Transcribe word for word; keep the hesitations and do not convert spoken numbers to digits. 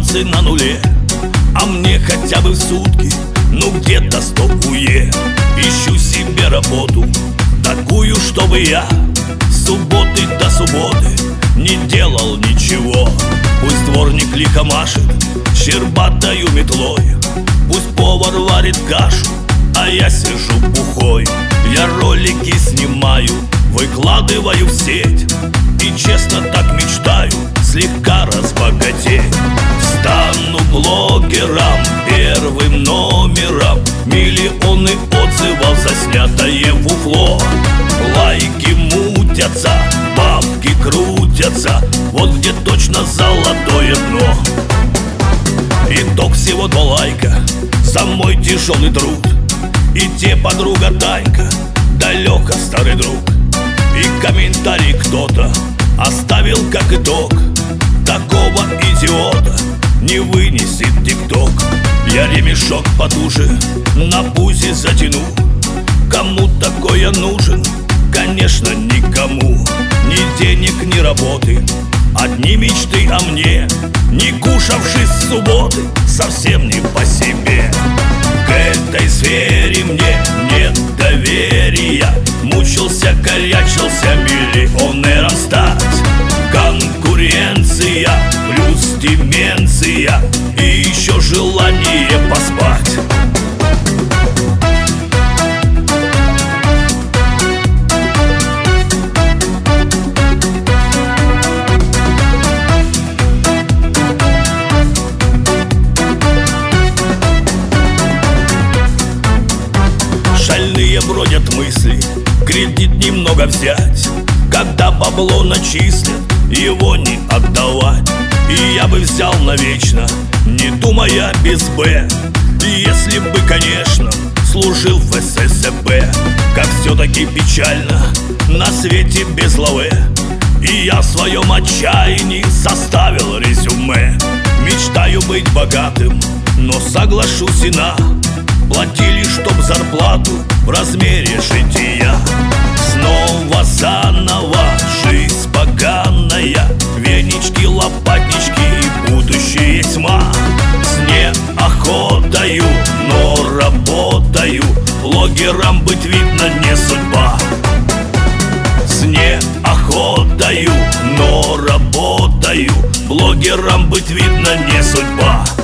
шансы на нуле. А мне хотя бы в сутки, ну где-то сто уе. Ищу себе работу, такую, чтобы я с субботы до субботы не делал ничего. Пусть дворник лихо машет щербатою метлой, пусть повар варит кашу, а я сижу бухой. Я ролики снимаю, выкладываю в сеть, и честно так мечтаю слегка разбогатеть. Стану блогером, первым номером, миллионы отзывов за снятое фуфло. Лайки мутятся, бабки крутятся, вот где точно золотое дно. Итог всего два лайка за мой тяжелый труд, и те подруга Танька, да Лёха старый друг. И комментарий кто-то оставил как итог: такого идиота не вынесет тикток. Я ремешок потуже на пузе затяну. Кому такое нужен? Конечно, никому. Ни денег, ни работы, одни мечты о мне. Не кушавший с субботы, совсем не по себе. К этой сфере мне нет доверия. Мучился, корячился миллионером стать. Конкуренция плюс деменция и еще желание поспать. Шальные бродят мысли, кредит немного взять, когда бабло начислят, его не отдавать. И я бы взял навечно, не думая без «Б», если бы, конечно, служил в эс эс эс бэ. Как все-таки печально на свете без лаве, и я в своем отчаянии составил резюме. Мечтаю быть богатым, но соглашусь и на платили, чтоб зарплату в размере жития. Снова заново жизнь поганая, венички, лопатнички и будущее тьма. С неохотою, но работаю, блогером быть видно не судьба. С неохотою, но работаю, блогером быть видно не судьба.